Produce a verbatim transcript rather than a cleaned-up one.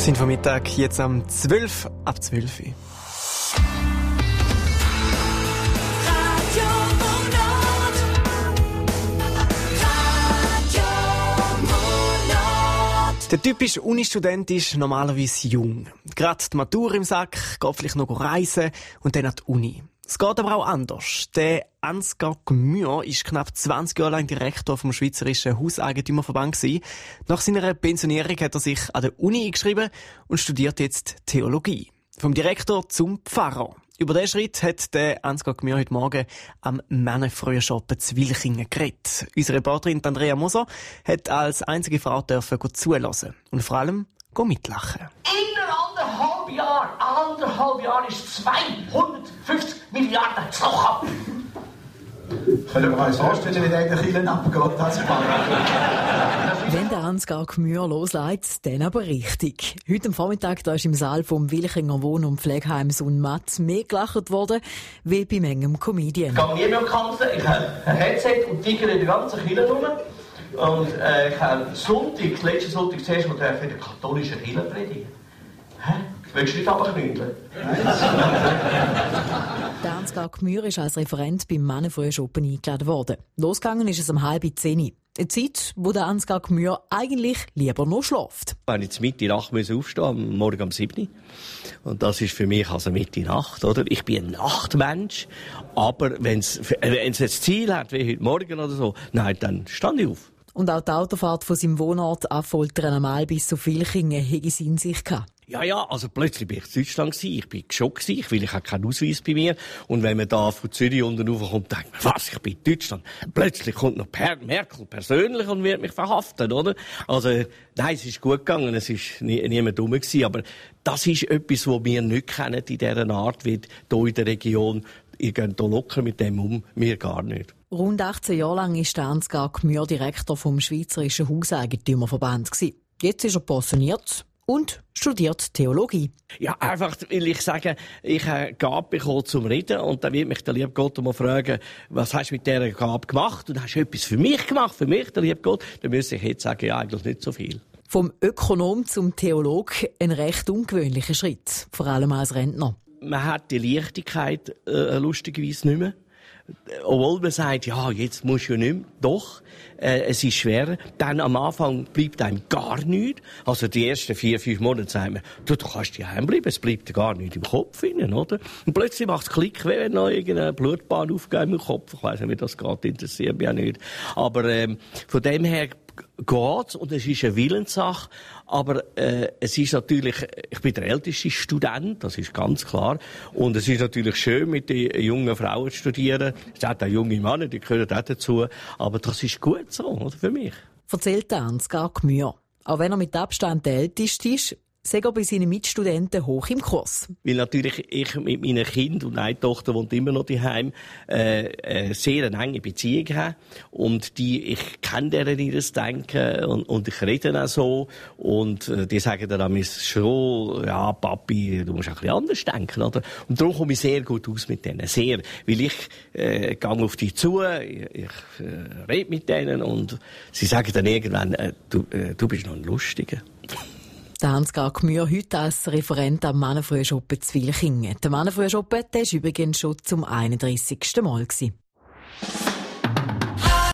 Sind vom Mittag jetzt am zwölf ab zwölf Uhr. Der typische Uni-Student ist normalerweise jung. Gerade die Matur im Sack, geht vielleicht noch reisen und dann an die Uni. Es geht aber auch anders. Der Ansgar Gmür ist knapp zwanzig Jahre lang Direktor vom Schweizerischen Hauseigentümerverband gewesen. Nach seiner Pensionierung hat er sich an der Uni eingeschrieben und studiert jetzt Theologie. Vom Direktor zum Pfarrer. Über diesen Schritt hat der Ansgar Gmür heute Morgen am Männerfrühschoppen zu Wilchingen geredet. Unsere Reporterin Andrea Moser hat als einzige Frau dürfen zuhören und vor allem mitlachen. In anderthalb Jahren, anderthalb Jahren ist zweihundertfünfzig Milliarden zu Loch. Können wir uns vorstellen, wie der in den Kirchen abgeht? Das Wenn der Ansgar Gmür loslegt, dann aber richtig. Heute am Vormittag da ist im Saal vom Wilchinger Wohn- und Pflegeheims und Matt mehr gelacht worden, wie bei manchem Comedian. Ich gehe nie mehr am Kanzler, ich habe ein Headset und tigere in der ganzen Kirche rum. Und äh, ich habe Sonntag, letzten Sonntag zuerst mal in der katholischen Kirche predigen. Hä? Willst du nicht runterknüdeln? Der Ansgar Gmür ist als Referent beim Männerfrühschoppen eingeladen worden. Losgegangen ist es um halb zehn. Eine Zeit, wo der Ansgar Gmür eigentlich lieber noch schläft. Wenn ich Mitte Nacht aufstehen am Morgen um sieben Uhr. Und das ist für mich also Mitte Nacht, oder? Ich bin ein Nachtmensch. Aber wenn es ein Ziel hat, wie heute Morgen oder so, nein, dann stand ich auf. Und auch die Autofahrt von seinem Wohnort Affoltern am Maal bis zu Wilchingen hätte sie in sich gehabt. Ja, ja, also plötzlich bin ich in Deutschland gewesen. Ich bin geschockt gewesen, weil ich habe keinen Ausweis bei mir. Und wenn man da von Zürich unten raufkommt, denkt man, was, ich bin in Deutschland. Plötzlich kommt noch per Merkel persönlich und wird mich verhaften, oder? Also, nein, es ist gut gegangen, es ist nie, niemand dumm gewesen. Aber das ist etwas, was wir nicht kennen in dieser Art, wie hier in der Region. Ihr geht hier locker mit dem um, wir gar nicht. Rund achtzehn Jahre lang war der Ansgar Gmür Direktor vom Schweizerischen Hauseigentümerverband. Jetzt ist er pensioniert und studiert Theologie. Ja, einfach, weil ich sage, ich habe Gabe bekommen zum Reden und dann wird mich der liebe Gott mal fragen, was hast du mit dieser Gabe gemacht? Und hast du etwas für mich gemacht, für mich, der liebe Gott? Dann müsste ich jetzt sagen, ja, eigentlich nicht so viel. Vom Ökonom zum Theolog ein recht ungewöhnlicher Schritt, vor allem als Rentner. Man hat die Leichtigkeit äh, lustigerweise nicht mehr. Obwohl man sagt, ja, jetzt musst du ja nicht mehr. Doch, äh, es ist schwer. Dann am Anfang bleibt einem gar nichts. Also die ersten vier, fünf Monate sagen wir, du, du kannst hier heimbleiben, es bleibt dir gar nichts im Kopf hinein, oder? Und plötzlich macht es Klick, wenn noch irgendeine Blutbahn aufgeben im Kopf. Ich weiss nicht, wie das geht, interessiert mich auch nicht. Aber ähm, von dem her geht's und es ist eine Willenssache. Aber äh, es ist natürlich, ich bin der älteste Student, das ist ganz klar. Und es ist natürlich schön, mit den jungen Frauen zu studieren. Es hat auch junge Männer, die gehören auch dazu. Aber das ist gut so, oder, für mich. Erzählt der Ansgar Gmür. Auch wenn er mit Abstand der Älteste ist, sei er bei seinen Mitstudenten hoch im Kurs. Weil natürlich ich mit meinen Kindern und eine Tochter wohnt immer noch daheim, äh, eine sehr enge Beziehung habe. Und die, ich kenne deren ihres Denken und, und ich rede auch so. Und äh, die sagen dann an mich schon, ja, Papi, du musst ein bisschen anders denken, oder? Und darum komme ich sehr gut aus mit denen. Sehr. Weil ich äh, gehe auf die zu, ich, ich äh, rede mit denen und sie sagen dann irgendwann, äh, du, äh, du bist noch ein Lustiger. Der Ansgar Gmür heute als Referent am Männerfrühschoppen zu Wilchingen. Der Männerfrühschoppen, der war übrigens schon zum einunddreissigsten Mal gewesen.